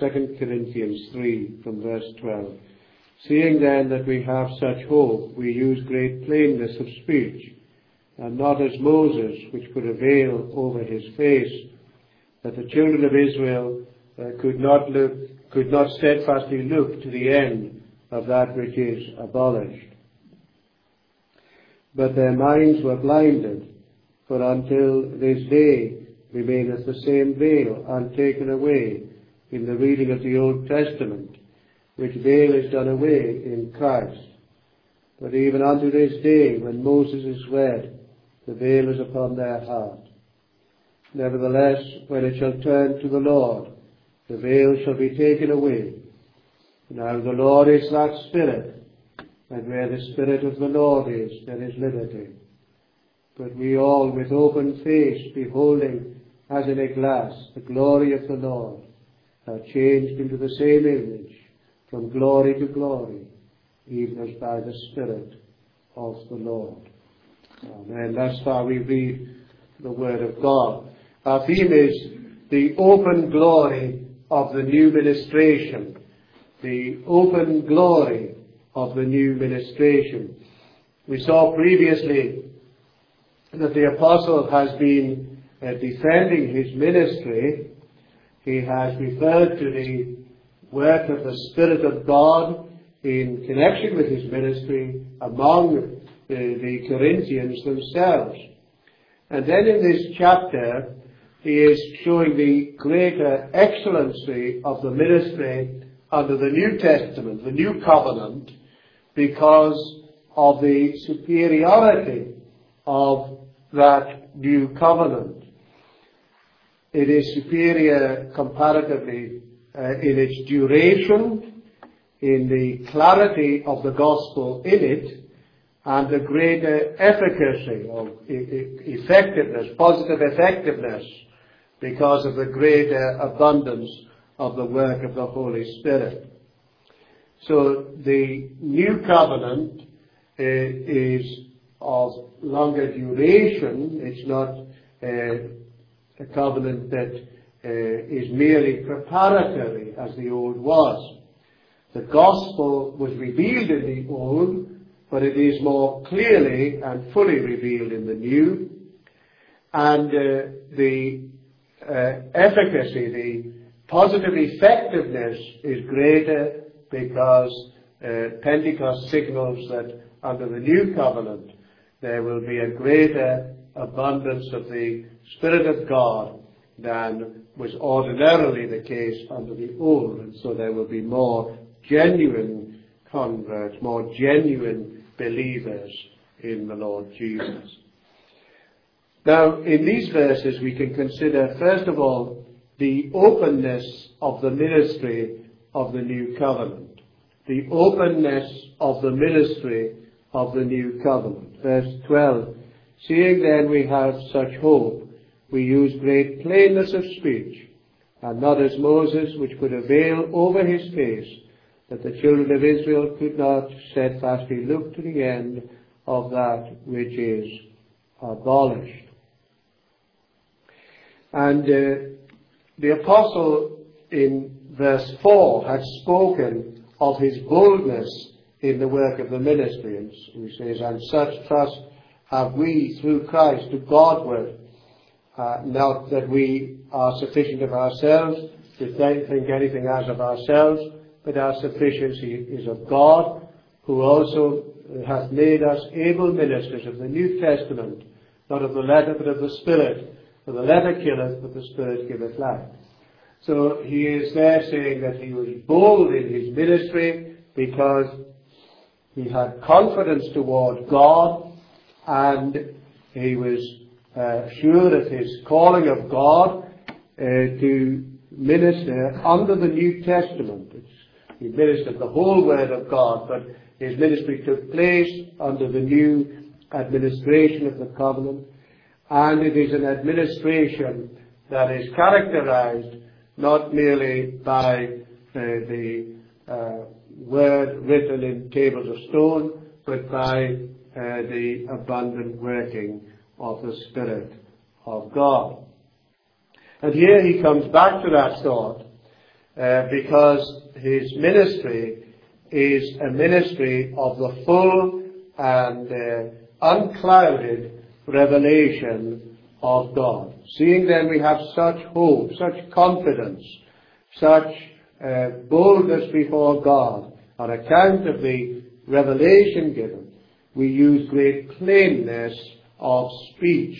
2 Corinthians 3 from verse 12. Seeing then that we have such hope, we use great plainness of speech, and not as Moses, which put a veil over his face, that the children of Israel could not steadfastly look to the end of that which is abolished. But their minds were blinded, for until this day remaineth the same veil untaken away in the reading of the Old Testament, which veil is done away in Christ. But even unto this day, when Moses is read, the veil is upon their heart. Nevertheless, when it shall turn to the Lord, the veil shall be taken away. Now the Lord is that Spirit, and where the Spirit of the Lord is, there is liberty. But we all, with open face, beholding as in a glass the glory of the Lord, are changed into the same image, from glory to glory, even as by the Spirit of the Lord. Amen. Thus far we read the Word of God. Our theme is the open glory of the new ministration. The open glory of the new ministration. We saw previously that the apostle has been defending his ministry. He has referred to the work of the Spirit of God in connection with his ministry among the Corinthians themselves. And then in this chapter, he is showing the greater excellency of the ministry under the New Testament, the New Covenant, because of the superiority of that New Covenant. It is superior comparatively in its duration, in the clarity of the gospel in it, and the greater efficacy of effectiveness, positive effectiveness, because of the greater abundance of the work of the Holy Spirit. So the New Covenant is of longer duration. It's not a covenant that is merely preparatory as the old was. The gospel was revealed in the old, but it is more clearly and fully revealed in the new. And the efficacy, the positive effectiveness is greater because Pentecost signals that under the new covenant there will be a greater abundance of the Spirit of God than was ordinarily the case under the old. And so there will be more genuine converts, more genuine believers in the Lord Jesus. Now, in these verses we can consider, first of all, the openness of the ministry of the new covenant. The openness of the ministry of the new covenant. Verse 12, seeing then we have such hope, we use great plainness of speech, and not as Moses, which put a veil over his face, that the children of Israel could not steadfastly look to the end of that which is abolished. And the apostle in verse 4 had spoken of his boldness in the work of the ministry. And he says, and such trust have we through Christ to Godward, not that we are sufficient of ourselves, to think anything as of ourselves, but our sufficiency is of God, who also hath made us able ministers of the New Testament, not of the letter, but of the Spirit. For the letter killeth, but the Spirit giveth life. So he is there saying that he was bold in his ministry because he had confidence toward God, and he was sure of his calling of God to minister under the New Testament. He ministered the whole Word of God, but his ministry took place under the new administration of the covenant. And it is an administration that is characterized not merely by the word written in tables of stone, but by the abundant working of the Spirit of God. And here he comes back to that thought because his ministry is a ministry of the full and unclouded revelation of God. Seeing then we have such hope, such confidence, such boldness before God on account of the revelation given, we use great plainness of speech.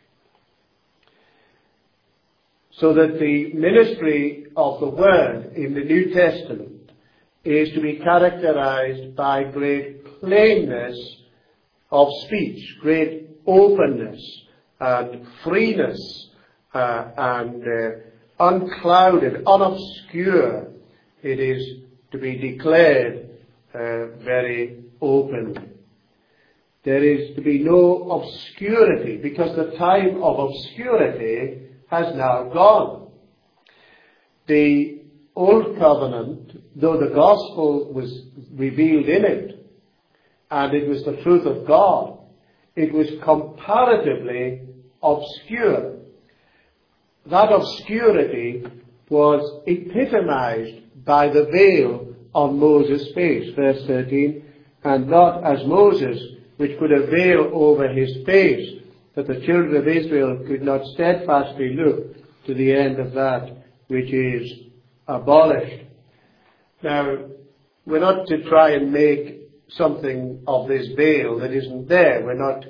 So that the ministry of the Word in the New Testament is to be characterized by great plainness of speech, great openness and freeness and unclouded, unobscure. It is to be declared very openly. There is to be no obscurity, because the time of obscurity has now gone. The Old Covenant, though the gospel was revealed in it, and it was the truth of God, it was comparatively obscure. That obscurity was epitomized by the veil on Moses' face, verse 13, and not as Moses, which put a veil over his face, that the children of Israel could not steadfastly look to the end of that which is abolished. Now, we're not to try and make something of this veil that isn't there. We're not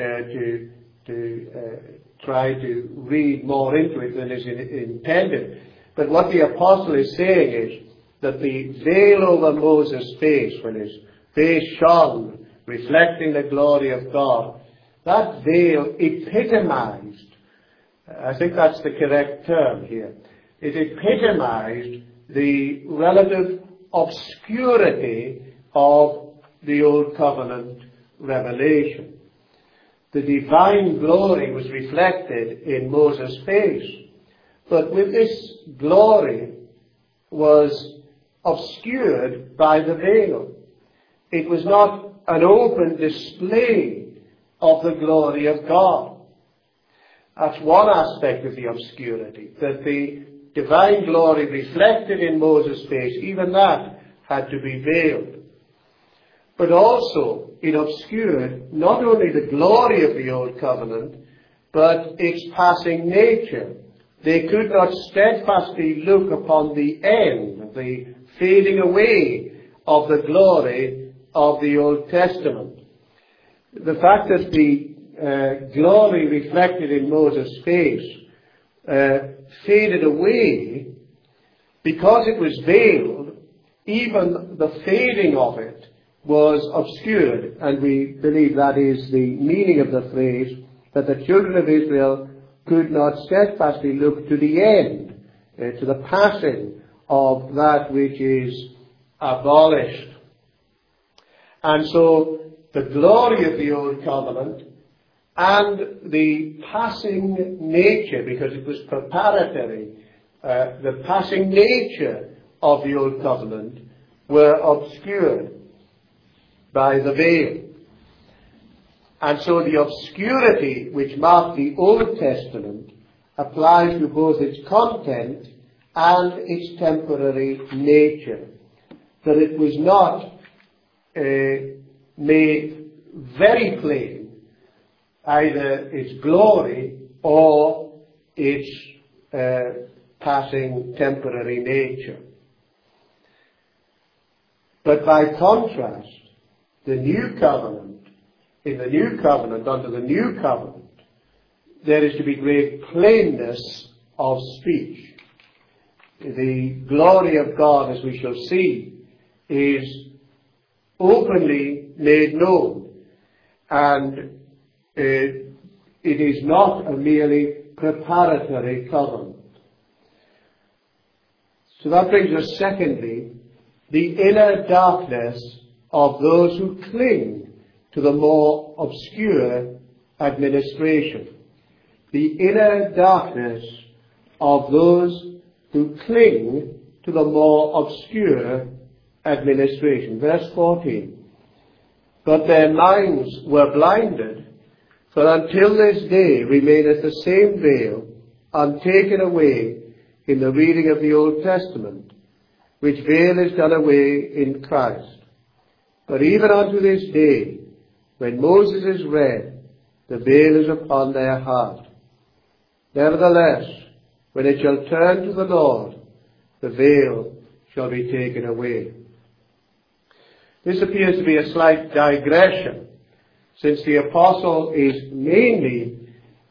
to try to read more into it than is intended. But what the apostle is saying is that the veil over Moses' face, when his face shone, reflecting the glory of God, that veil epitomized, I think that's the correct term here, it epitomized the relative obscurity of the Old Covenant revelation. The divine glory was reflected in Moses' face, but with this glory was obscured by the veil. It was not an open display of the glory of God. That's one aspect of the obscurity, that the divine glory reflected in Moses' face, even that had to be veiled. But also it obscured not only the glory of the Old Covenant, but its passing nature. They could not steadfastly look upon the end, the fading away of the glory of the Old Testament. The fact that the glory reflected in Moses' face faded away, because it was veiled, even the fading of it was obscured. And we believe that is the meaning of the phrase, that the children of Israel could not steadfastly look to the end, to the passing of that which is abolished. And so the glory of the Old Covenant and the passing nature, because it was preparatory, the passing nature of the Old Covenant were obscured by the veil. And so the obscurity which marked the Old Testament applies to both its content and its temporary nature. That it was not made very plain, either its glory or its passing temporary nature. But by contrast, the New Covenant, in the New Covenant, under the New Covenant, there is to be great plainness of speech. The glory of God, as we shall see, is openly made known, and it is not a merely preparatory covenant. So that brings us, secondly, the inner darkness of those who cling to the more obscure administration. The inner darkness of those who cling to the more obscure administration. Verse 14. But their minds were blinded, for until this day remaineth the same veil, untaken away, in the reading of the Old Testament, which veil is done away in Christ. But even unto this day, when Moses is read, the veil is upon their heart. Nevertheless, when it shall turn to the Lord, the veil shall be taken away. This appears to be a slight digression, since the apostle is mainly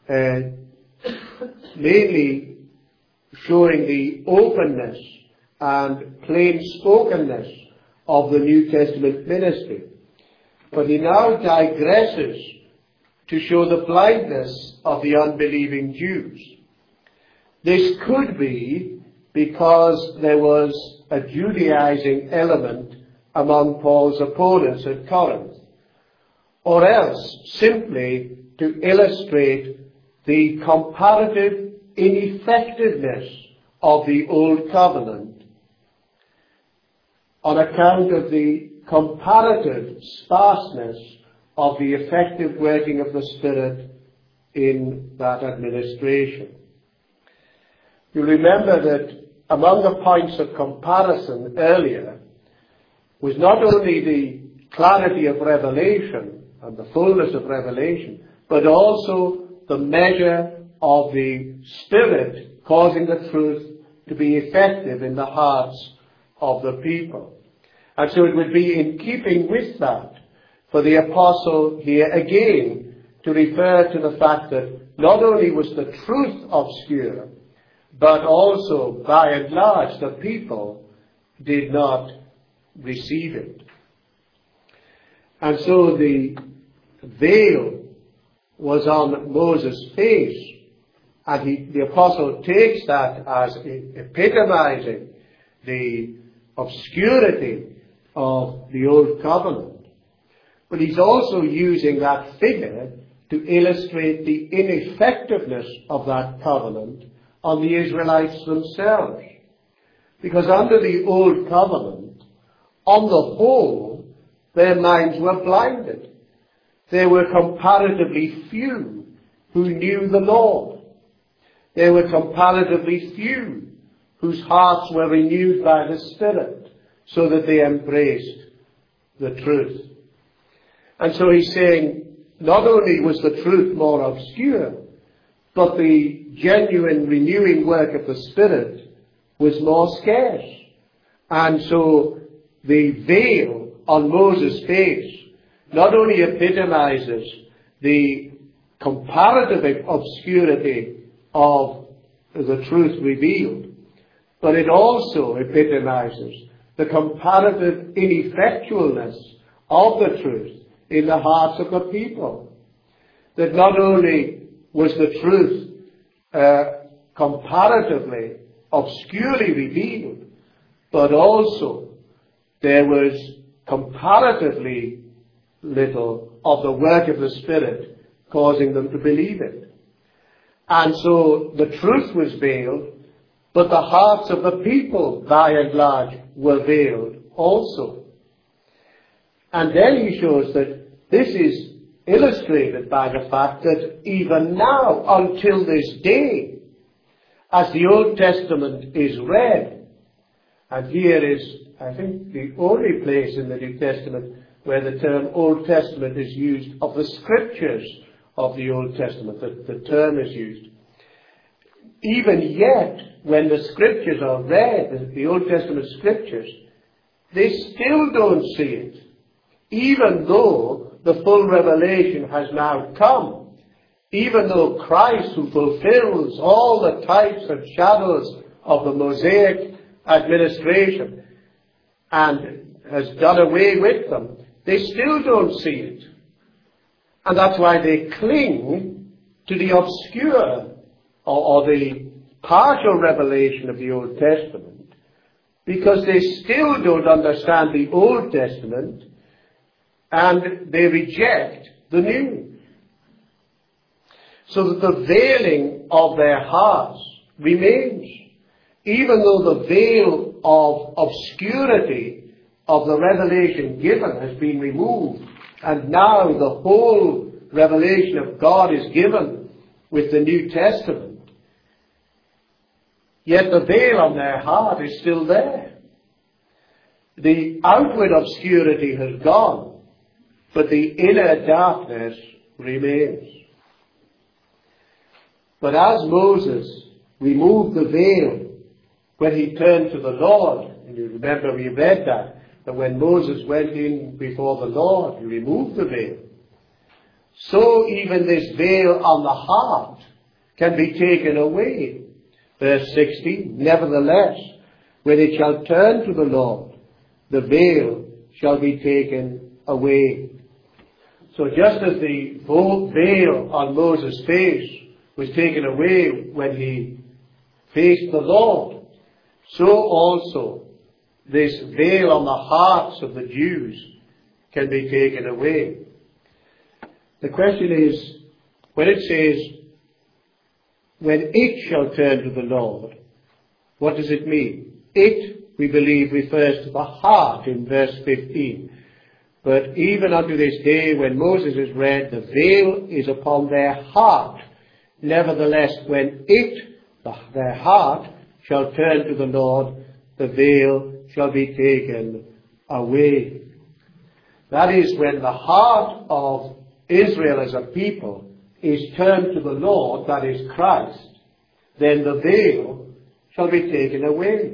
showing the openness and plain-spokenness of the New Testament ministry. But he now digresses to show the blindness of the unbelieving Jews. This could be because there was a Judaizing element among Paul's opponents at Corinth, or else simply to illustrate the comparative ineffectiveness of the Old Covenant on account of the comparative sparseness of the effective working of the Spirit in that administration. You remember that among the points of comparison earlier was not only the clarity of revelation and the fullness of revelation, but also the measure of the Spirit causing the truth to be effective in the hearts of the people. And so it would be in keeping with that for the apostle here again to refer to the fact that not only was the truth obscure, but also by and large the people did not receive it. And so the veil was on Moses' face, and the apostle takes that as epitomizing the obscurity of the Old Covenant. But he's also using that figure to illustrate the ineffectiveness of that covenant on the Israelites themselves. Because under the Old Covenant, on the whole, their minds were blinded. There were comparatively few who knew the Lord. There were comparatively few whose hearts were renewed by the Spirit so that they embraced the truth. And so he's saying, not only was the truth more obscure, but the genuine renewing work of the Spirit was more scarce. And so the veil on Moses' face not only epitomizes the comparative obscurity of the truth revealed, but it also epitomizes the comparative ineffectualness of the truth in the hearts of the people. That not only was the truth comparatively obscurely revealed, but also there was comparatively little of the work of the Spirit causing them to believe it. And so the truth was veiled, but the hearts of the people, by and large, were veiled also. And then he shows that this is illustrated by the fact that even now, until this day, as the Old Testament is read, and here is, I think, the only place in the New Testament where the term Old Testament is used of the scriptures of the Old Testament, the term is used. Even yet, when the scriptures are read, the Old Testament scriptures, they still don't see it, even though the full revelation has now come. Even though Christ, who fulfills all the types and shadows of the Mosaic administration and has done away with them, they still don't see it. And that's why they cling to the obscure or the partial revelation of the Old Testament, because they still don't understand the Old Testament and they reject the New. So that the veiling of their hearts remains, even though the veil of obscurity of the revelation given has been removed, and now the whole revelation of God is given with the New Testament. Yet the veil on their heart is still there. The outward obscurity has gone, but the inner darkness remains. But as Moses removed the veil when he turned to the Lord, and you remember we read that when Moses went in before the Lord, he removed the veil. So even this veil on the heart can be taken away. Verse 16, nevertheless, when it shall turn to the Lord, the veil shall be taken away. So just as the veil on Moses' face was taken away when he faced the Lord, so also this veil on the hearts of the Jews can be taken away. The question is, when it says, when it shall turn to the Lord, what does it mean? It, we believe, refers to the heart in verse 15. But even unto this day, when Moses is read, the veil is upon their heart. Nevertheless, when their heart, shall turn to the Lord, the veil shall be taken away. That is, when the heart of Israel as a people is turned to the Lord, that is Christ, then the veil shall be taken away.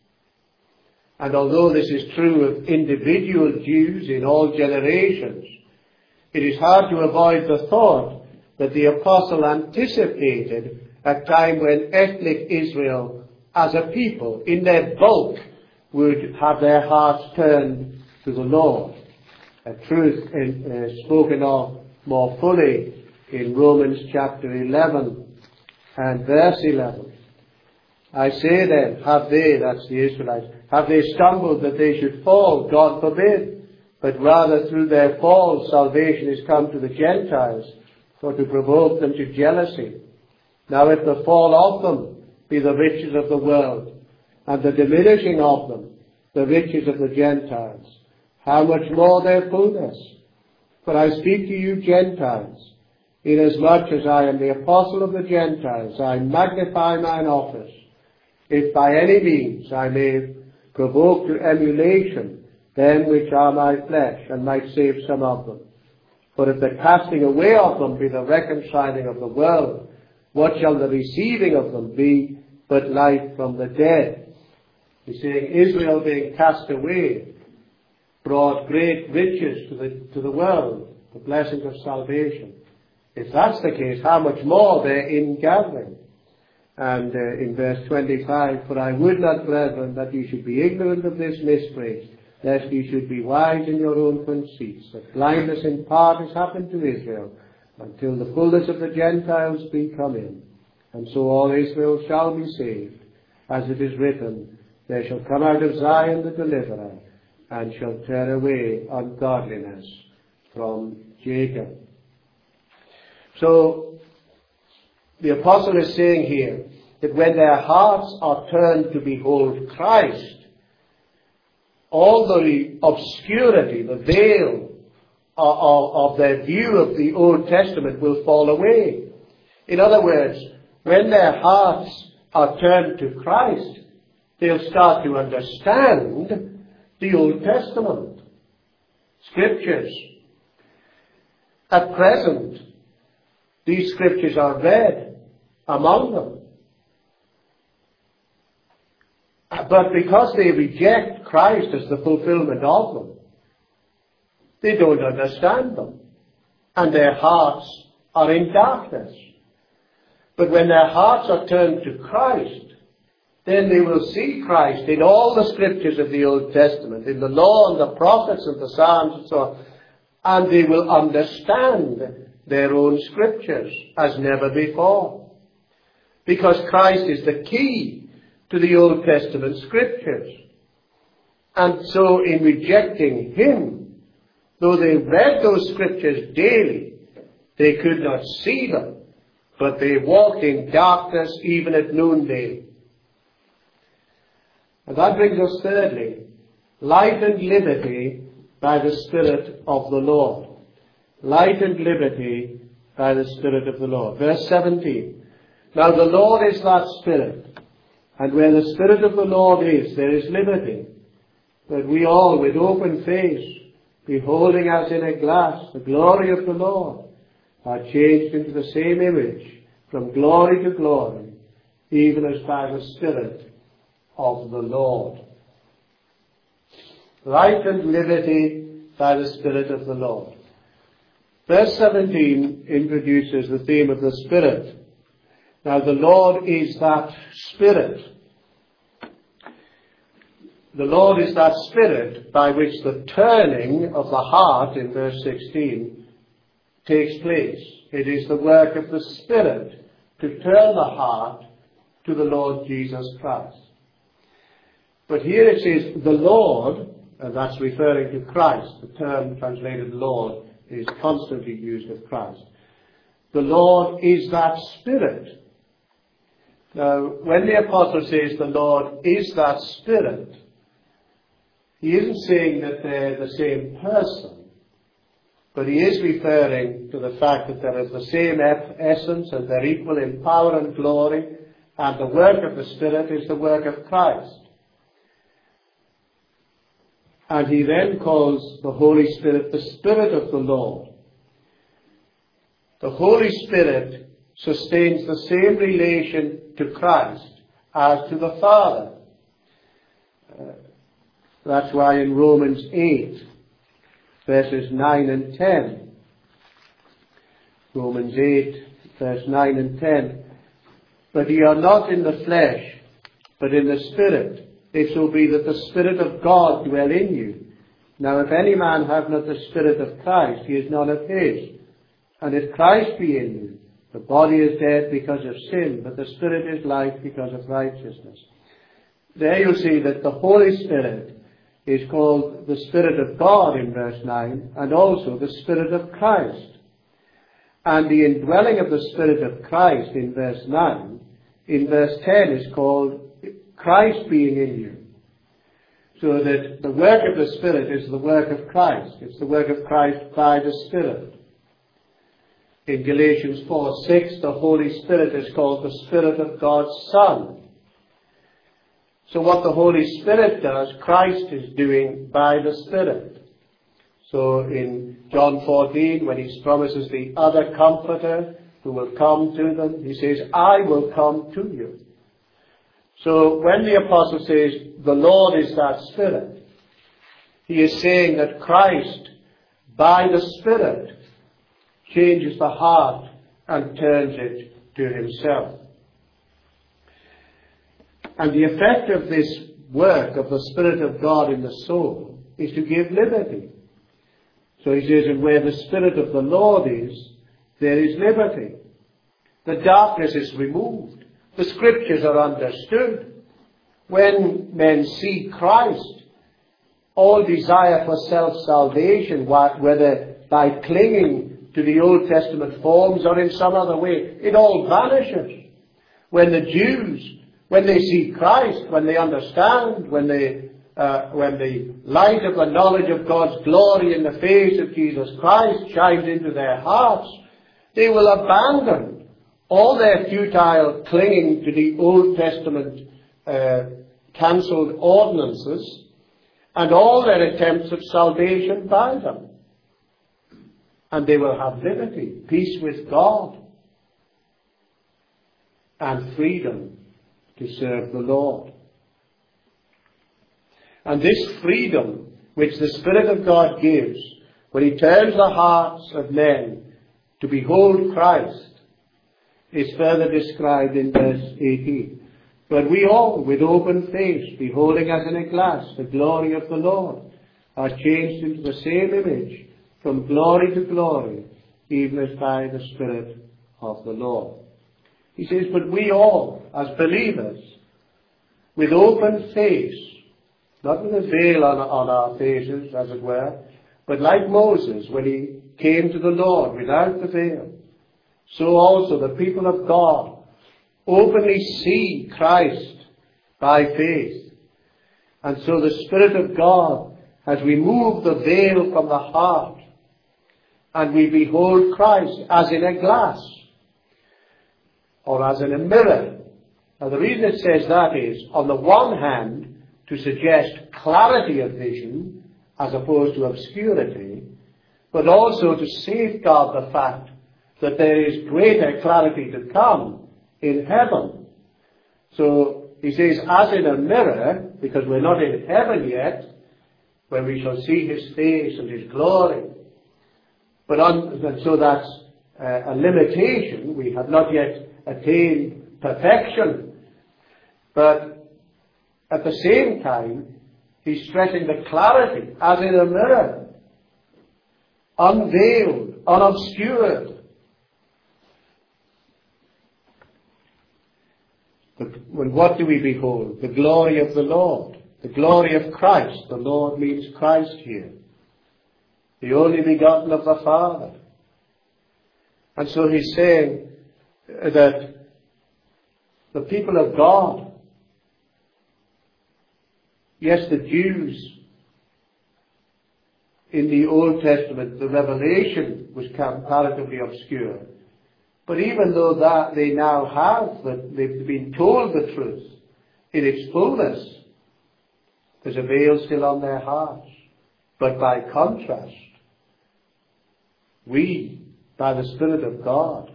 And although this is true of individual Jews in all generations, it is hard to avoid the thought that the apostle anticipated a time when ethnic Israel as a people, in their bulk, would have their hearts turned to the Lord. A truth spoken of more fully in Romans chapter 11 and verse 11. I say then, have they, that's the Israelites, have they stumbled that they should fall? God forbid. But rather through their fall salvation is come to the Gentiles, for to provoke them to jealousy. Now if the fall of them be the riches of the world, and the diminishing of them the riches of the Gentiles, how much more their fullness? For I speak to you Gentiles, inasmuch as I am the apostle of the Gentiles, I magnify mine office, if by any means I may provoke to emulation them which are my flesh, and might save some of them. For if the casting away of them be the reconciling of the world, what shall the receiving of them be but life from the dead? He's saying Israel being cast away brought great riches to the world, the blessings of salvation. If that's the case, how much more their ingathering? And in verse 25, for I would not, brethren, that ye should be ignorant of this mystery, lest ye should be wise in your own conceits, that blindness in part has happened to Israel, until the fullness of the Gentiles be come in. And so all Israel shall be saved, as it is written, there shall come out of Zion the deliverer, and shall turn away ungodliness from Jacob. So, the apostle is saying here that when their hearts are turned to behold Christ, all the obscurity, the veil of their view of the Old Testament will fall away. In other words, when their hearts are turned to Christ, they'll start to understand the Old Testament Scriptures. At present, these Scriptures are read among them. But because they reject Christ as the fulfillment of them, they don't understand them. And their hearts are in darkness. But when their hearts are turned to Christ, then they will see Christ in all the Scriptures of the Old Testament, in the law and the prophets and the Psalms and so on. And they will understand their own Scriptures as never before. Because Christ is the key to the Old Testament Scriptures. And so in rejecting Him, though they read those Scriptures daily, they could not see them, but they walked in darkness even at noonday. And that brings us thirdly, light and liberty by the Spirit of the Lord. Light and liberty by the Spirit of the Lord. Verse 17. Now the Lord is that Spirit, And where the Spirit of the Lord is, there is liberty. But we all, with open face, beholding as in a glass the glory of the Lord, are changed into the same image from glory to glory, even as by the Spirit of the Lord. Life and liberty by the Spirit of the Lord. Verse 17 introduces the theme of the Spirit. Now the Lord is that Spirit. The Lord is that Spirit by which the turning of the heart, in verse 16, takes place. It is the work of the Spirit to turn the heart to the Lord Jesus Christ. But here it says the Lord, and that's referring to Christ. The term translated Lord is constantly used of Christ. The Lord is that Spirit. Now, when the apostle says the Lord is that Spirit, he isn't saying that they're the same person, but he is referring to the fact that there is the same essence and they're equal in power and glory, and the work of the Spirit is the work of Christ. And he then calls the Holy Spirit the Spirit of the Lord. The Holy Spirit sustains the same relation to Christ as to the Father. That's why in Romans 8, verses 9 and 10, Romans 8, verse 9 and 10, but ye are not in the flesh, but in the Spirit, if so be that the Spirit of God dwell in you. Now if any man have not the Spirit of Christ, he is none of his. And if Christ be in you, the body is dead because of sin, but the Spirit is life because of righteousness. There you see that the Holy Spirit is called the Spirit of God in verse 9, and also the Spirit of Christ. And the indwelling of the Spirit of Christ in verse 9, in verse 10 is called Christ being in you. So that the work of the Spirit is the work of Christ. It's the work of Christ by the Spirit. In Galatians 4:6, the Holy Spirit is called the Spirit of God's Son. So what the Holy Spirit does, Christ is doing by the Spirit. So in John 14, when he promises the other Comforter who will come to them, he says, I will come to you. So when the apostle says, the Lord is that Spirit, he is saying that Christ, by the Spirit, changes the heart and turns it to himself. And the effect of this work of the Spirit of God in the soul is to give liberty. So he says, and where the Spirit of the Lord is, there is liberty. The darkness is removed. The Scriptures are understood. When men see Christ, all desire for self-salvation, whether by clinging to the Old Testament forms or in some other way, it all vanishes. When the Jews, when they see Christ, when they understand, when the light of the knowledge of God's glory in the face of Jesus Christ shines into their hearts, they will abandon all their futile clinging to the Old Testament cancelled ordinances and all their attempts of salvation by them. And they will have liberty, peace with God, and freedom to serve the Lord. And this freedom which the Spirit of God gives when he turns the hearts of men to behold Christ is further described in verse 18. But we all, with open face, beholding as in a glass the glory of the Lord, are changed into the same image from glory to glory, even as by the Spirit of the Lord. He says, but we all, as believers, with open face, not with a veil on our faces, as it were, but like Moses when he came to the Lord without the veil, so also the people of God openly see Christ by faith. And so the Spirit of God has removed the veil from the heart, and we behold Christ as in a glass, or as in a mirror, Now the reason it says that is, on the one hand, to suggest clarity of vision as opposed to obscurity, but also to safeguard the fact that there is greater clarity to come in heaven. So he says, as in a mirror, because we're not in heaven yet, where we shall see his face and his glory. So that's a limitation. We have not yet attained perfection. But at the same time, he's stressing the clarity, as in a mirror, unveiled, unobscured. Well, what do we behold? The glory of the Lord. The glory of Christ. The Lord means Christ here. The only begotten of the Father. And so he's saying that the people of God, yes, the Jews in the Old Testament, the revelation was comparatively obscure. But even though that they now have, that they've been told the truth in its fullness, there's a veil still on their hearts. But by contrast, we, by the Spirit of God,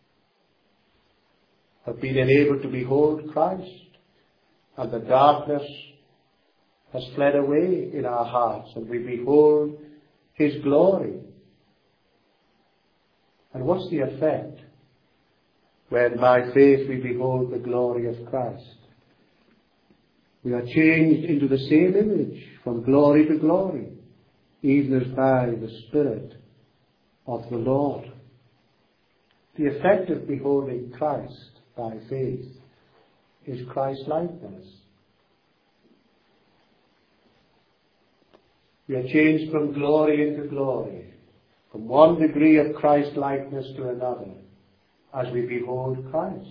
have been enabled to behold Christ, and the darkness has fled away in our hearts, and we behold his glory. And what's the effect when by faith we behold the glory of Christ? We are changed into the same image from glory to glory, even as by the Spirit of the Lord. The effect of beholding Christ by faith is Christ-likeness. We are changed from glory into glory, from one degree of Christ-likeness to another, as we behold Christ.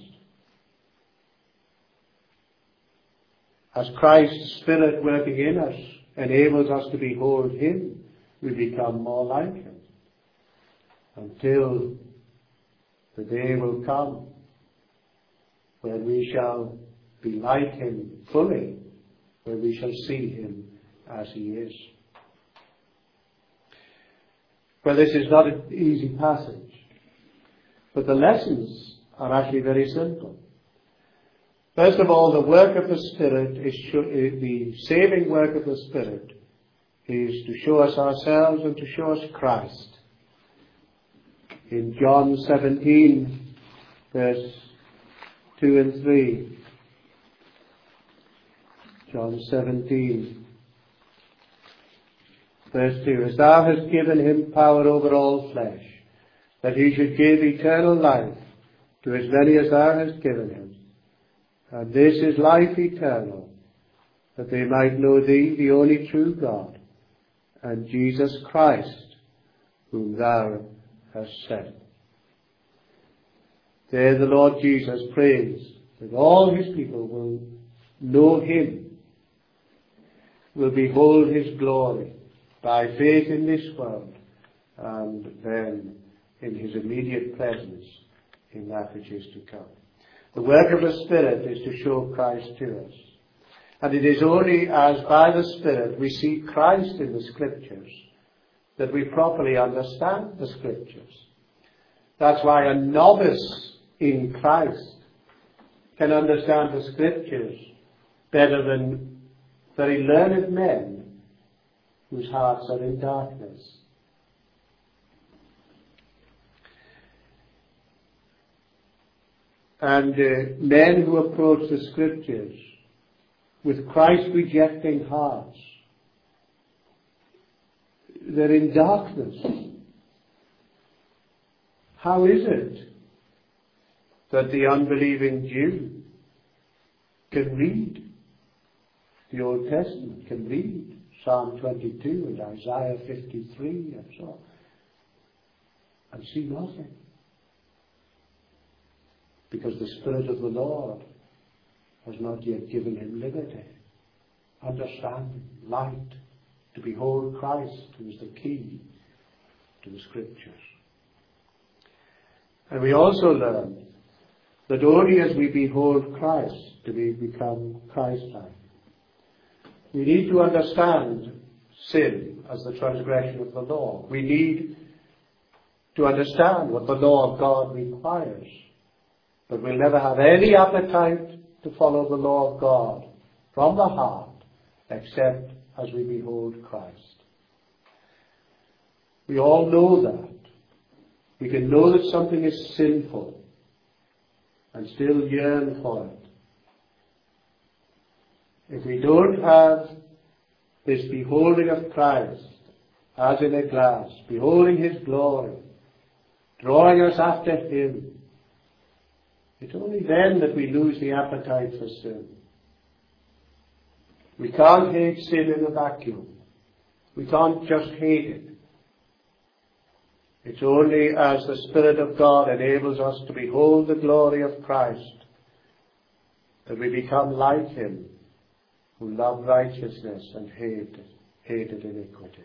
As Christ's Spirit working in us enables us to behold him, we become more like him, until the day will come when we shall be like him fully, when we shall see him as he is. Well, this is not an easy passage, but the lessons are actually very simple. First of all, the work of the Spirit the saving work of the Spirit is to show us ourselves and to show us Christ. In John 17, verse 2 and 3. John 17, verse 2. As thou hast given him power over all flesh, that he should give eternal life to as many as thou hast given him. And this is life eternal, that they might know thee, the only true God, and Jesus Christ, whom thou hast sent. There the Lord Jesus prays that all his people will know him, will behold his glory by faith in this world, and then in his immediate presence in that which is to come. The work of the Spirit is to show Christ to us. And it is only as by the Spirit we see Christ in the Scriptures that we properly understand the Scriptures. That's why a novice in Christ can understand the Scriptures better than very learned men whose hearts are in darkness. And men who approach the Scriptures with Christ-rejecting hearts, they're in darkness. How is it that the unbelieving Jew can read the Old Testament, can read Psalm 22 and Isaiah 53 and so on, and see nothing? Because the Spirit of the Lord has not yet given him liberty, understanding, light, to behold Christ, who is the key to the Scriptures. And we also learn that only as we behold Christ do we become Christ-like. We need to understand sin as the transgression of the law. We need to understand what the law of God requires. But we'll never have any appetite to follow the law of God from the heart except as we behold Christ. We all know that. We can know that something is sinful and still yearn for it. If we don't have this beholding of Christ as in a glass, beholding His glory, drawing us after Him, it's only then that we lose the appetite for sin. We can't hate sin in a vacuum. We can't just hate it. It's only as the Spirit of God enables us to behold the glory of Christ that we become like Him, who loved righteousness and hated iniquity.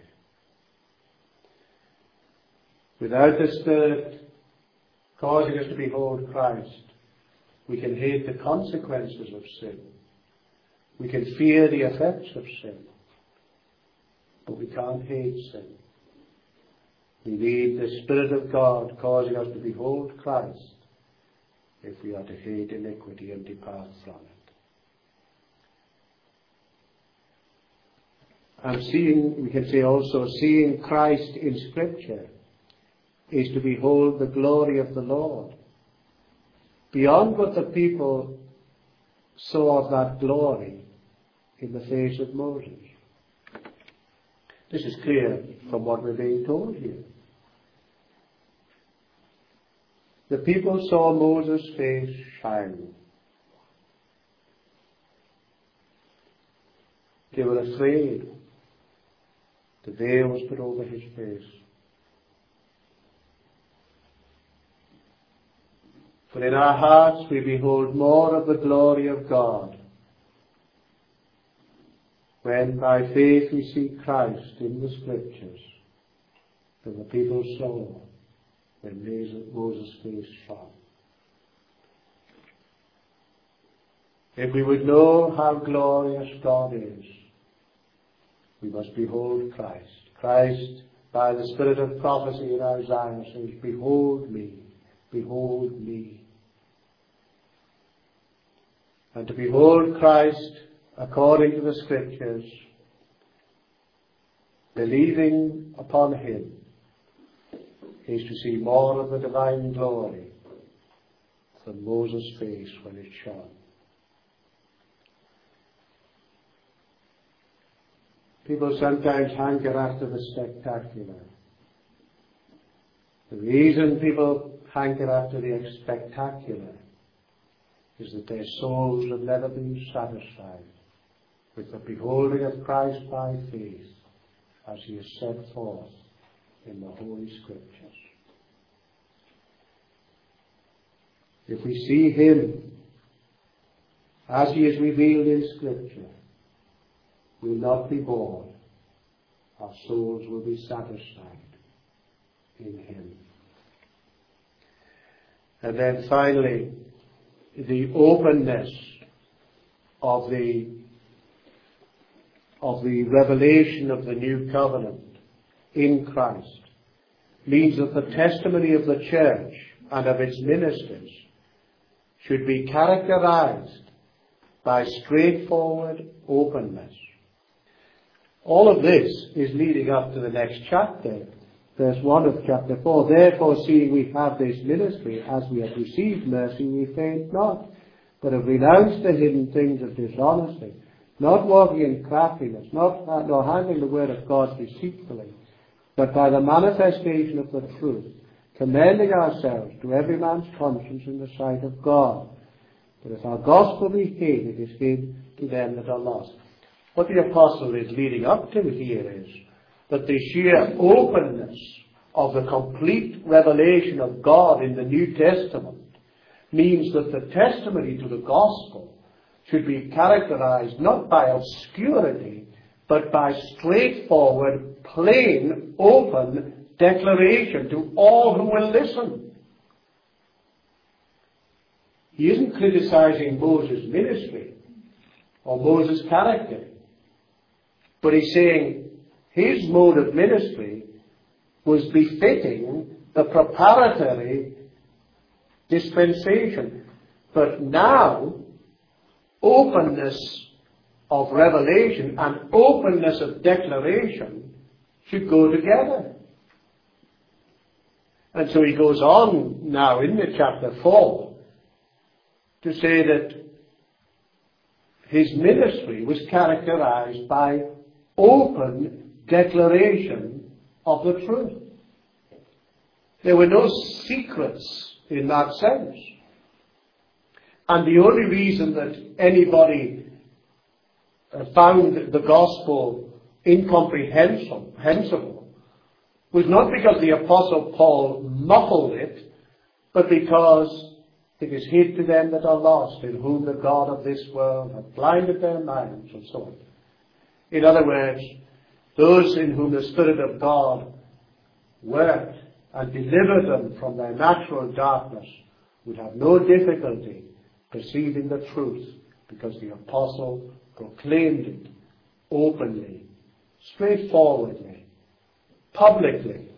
Without the Spirit causing us to behold Christ, we can hate the consequences of sin. We can fear the effects of sin. But we can't hate sin. We need the Spirit of God causing us to behold Christ if we are to hate iniquity and depart from it. And we can say also, seeing Christ in Scripture is to behold the glory of the Lord. Beyond what the people saw of that glory in the face of Moses. This is clear from what we're being told here. The people saw Moses' face shine. They were afraid. The veil was put over his face. For in our hearts we behold more of the glory of God when by faith we see Christ in the Scriptures than the people saw when Moses' face shone. If we would know how glorious God is, we must behold Christ. Christ, by the spirit of prophecy in Isaiah, says, "Behold me, behold me." And to behold Christ according to the Scriptures, believing upon Him, is to see more of the divine glory than Moses' face when it shone. People sometimes hanker after the spectacular. The reason people hanker after the spectacular is that their souls have never been satisfied with the beholding of Christ by faith as He is set forth in the Holy Scriptures. If we see Him as He is revealed in Scripture, we will not be bored. Our souls will be satisfied in Him. And then finally, the openness of the revelation of the new covenant in Christ means that the testimony of the church and of its ministers should be characterized by straightforward openness. All of this is leading up to the next chapter, verse 1 of chapter 4. "Therefore, seeing we have this ministry, as we have received mercy, we faint not, but have renounced the hidden things of dishonesty, not walking in craftiness, nor handling the word of God deceitfully, but by the manifestation of the truth, commending ourselves to every man's conscience in the sight of God. But if our gospel be hid, it is hid to them that are lost." What the apostle is leading up to here is that the sheer openness of the complete revelation of God in the New Testament means that the testimony to the gospel should be characterized not by obscurity, but by straightforward, plain, open declaration to all who will listen. He isn't criticizing Moses' ministry or Moses' character. But he's saying his mode of ministry was befitting the preparatory dispensation. But now, openness of revelation and openness of declaration should go together. And so he goes on now in the chapter 4 to say that his ministry was characterized by open declaration of the truth. There were no secrets in that sense. And the only reason that anybody found the gospel incomprehensible was not because the Apostle Paul muffled it, but because it is hid to them that are lost, in whom the God of this world hath blinded their minds, and so on. In other words, those in whom the Spirit of God worked and delivered them from their natural darkness would have no difficulty perceiving the truth, because the apostle proclaimed it openly, straightforwardly, publicly,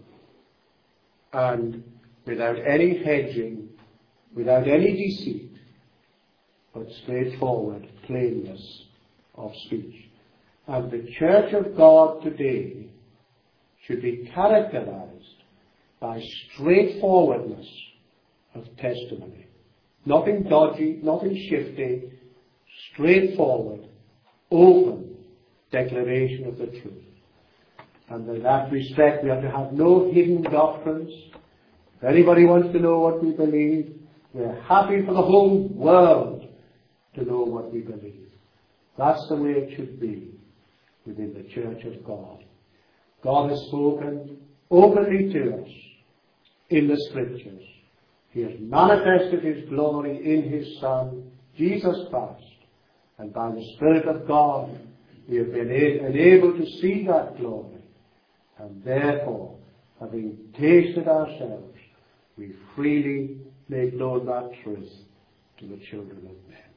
and without any hedging, without any deceit, but straightforward plainness of speech. And the Church of God today should be characterized by straightforwardness of testimony. Nothing dodgy, nothing shifty, straightforward, open declaration of the truth. And in that respect, we have to have no hidden doctrines. If anybody wants to know what we believe, we're happy for the whole world to know what we believe. That's the way it should be within the Church of God. God has spoken openly to us in the Scriptures. He has manifested His glory in His Son, Jesus Christ. And by the Spirit of God, we have been enabled to see that glory. And therefore, having tasted ourselves, we freely make known that truth to the children of men.